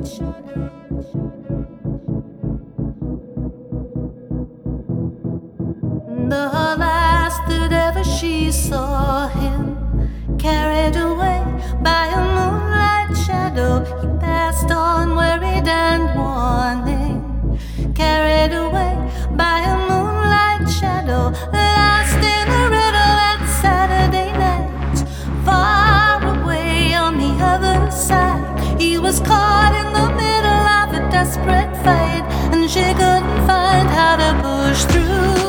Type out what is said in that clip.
The last that ever she saw him, carried away by a moonlight shadow, he passed on worried and warning. Carried away by a moonlight shadow, lost in a riddle at Saturday night. Far away on the other side, he was caught in the middle of a desperate fight, and she couldn't find how to push through.